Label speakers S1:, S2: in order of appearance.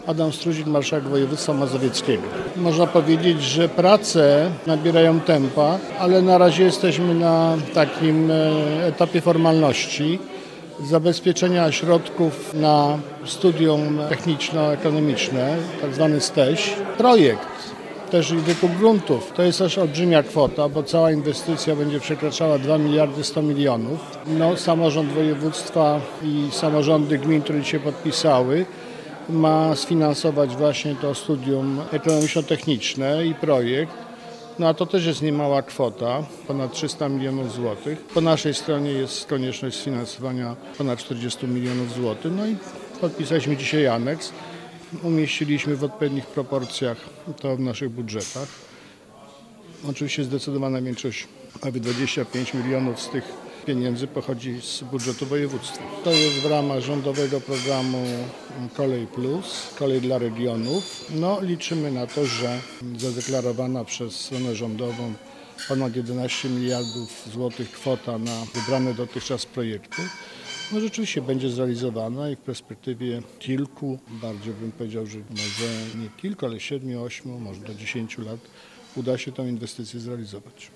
S1: Adam Struzik, marszałek województwa mazowieckiego. Można powiedzieć, że prace nabierają tempa, ale na razie jesteśmy na takim etapie formalności zabezpieczenia środków na studium techniczno-ekonomiczne, tak zwany STEŚ. Projekt też i wykup gruntów. To jest też olbrzymia kwota, bo cała inwestycja będzie przekraczała 2 miliardy 100 milionów. Samorząd województwa i samorządy gmin, które się podpisały, ma sfinansować właśnie to studium ekonomiczno-techniczne i projekt. A to też jest niemała kwota, ponad 300 milionów złotych. Po naszej stronie jest konieczność sfinansowania ponad 40 milionów złotych. I podpisaliśmy dzisiaj aneks. Umieściliśmy w odpowiednich proporcjach to w naszych budżetach. Oczywiście zdecydowana większość, prawie 25 milionów z tych pieniędzy pochodzi z budżetu województwa. To jest w ramach rządowego programu Kolej Plus, kolej dla regionów. Liczymy na to, że zadeklarowana przez stronę rządową ponad 11 miliardów złotych kwota na wybrane dotychczas projekty rzeczywiście będzie zrealizowana i w perspektywie kilku, bardziej bym powiedział, że może nie kilku, ale 7, 8, może do 10 lat uda się tę inwestycję zrealizować.